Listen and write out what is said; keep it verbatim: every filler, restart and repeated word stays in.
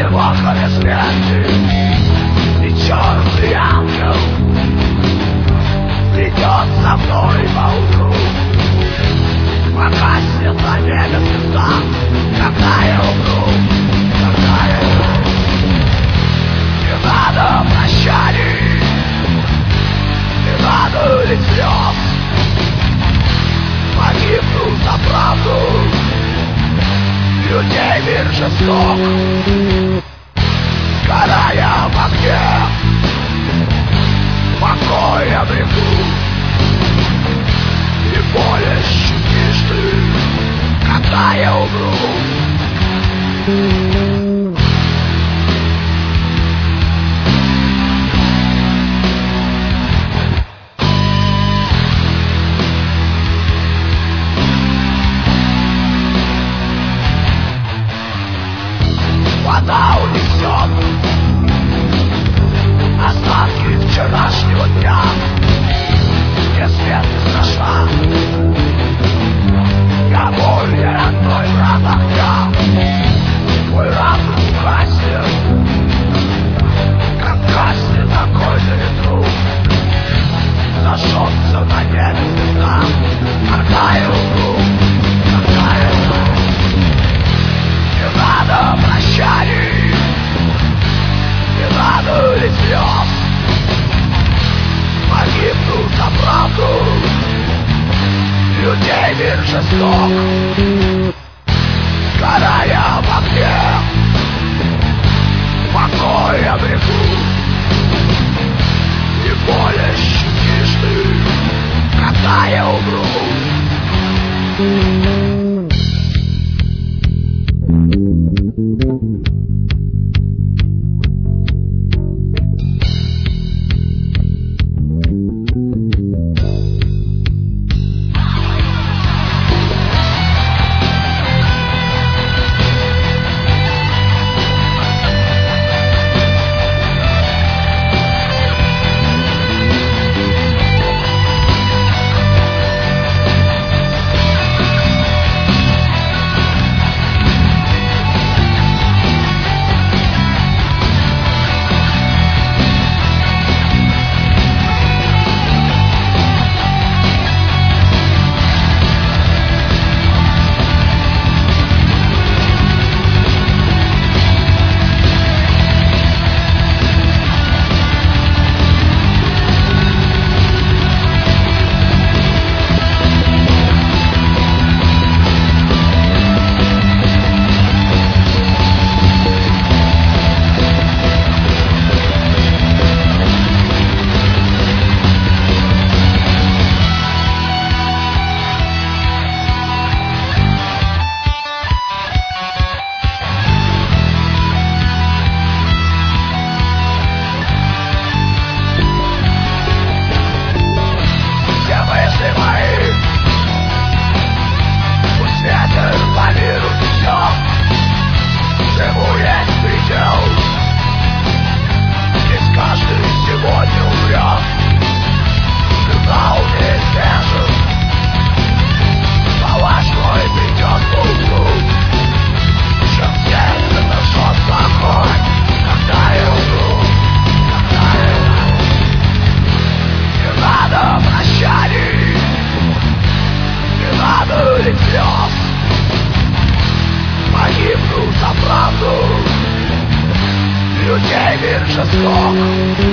Лохаре смерти и черный ангел идет за мной по утру. Погаснет на небе звезда, когда я умру, когда я умру. Не надо прощаний, не надо ли слез. Погибну за правду, людей мир жесток. Сгорая в огне, покой обрету. И боль ощутишь ты, когда я умру. Вода унесет остатки вчерашнего дня. Мне свет не страшна, я боль, я родной брат огня. Мой разум гаснет, как гаснет огонь на ветру. Зажжется на небе звезда, когда я умру, когда я умру. Не надо прощаний, не надо ли слез. Погибну за правду, людей мир жесток. Сгорая в огне, покой обрету. И боль ощутишь ты, когда я умру. Слез. Погибну за правду, людей мир жесток.